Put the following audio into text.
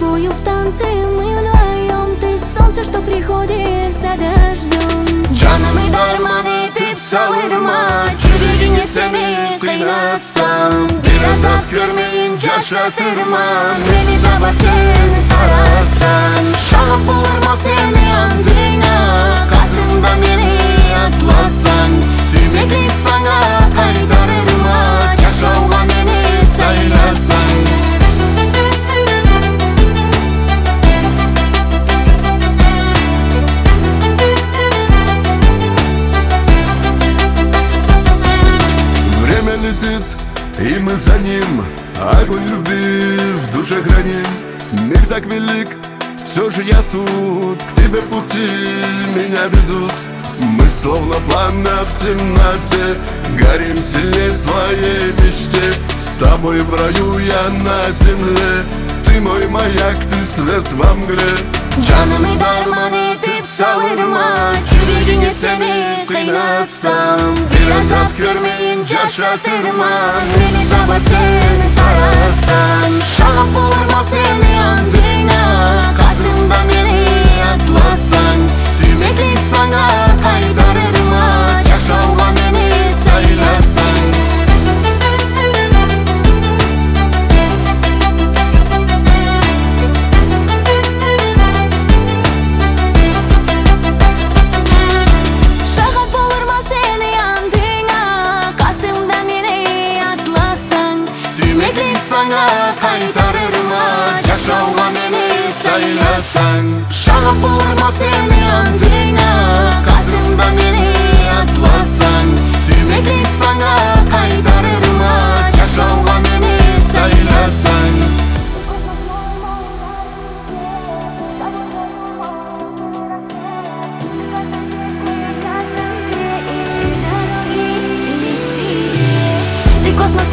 тобою в танце, мы вдвоем. Ты солнце, что приходит за дождем. Canımı darman etip savurma, yüreğini seni kıynastam. Biraz at görmeyince şatırma, beni de sen tararsan. Şahap olurma seni andığına, kalktığımda beni atlasan. Sevmeklik sana kaytarırma, yaşauğa beni saylasan. Время летит, и мы за ним. Огонь любви в душе храним. Мир так велик, все же я тут. К тебе пути меня ведут. Мы словно пламя в темноте, горим сильнее своей мечте. С тобой в раю я на земле. Ты мой маяк, ты свет во мгле. Canımı darman etip savurma, yüreğini seni kıynastam. Biraz at görmeyince şatırma, beni de sen tararsan. Şahap olurma seni andığına, kalktığımda beni atlasan. Sevmeklik sana kaytarırma, yaşauğa beni saylasan. Sevmeklik sana kaytarırma, yaşauğa beni saylasan. Şahap olurma seni andığına, kalktığımda beni atlasan. Sevmeklik sana kaytarırma, yaşauğa beni saylasan. Ты космос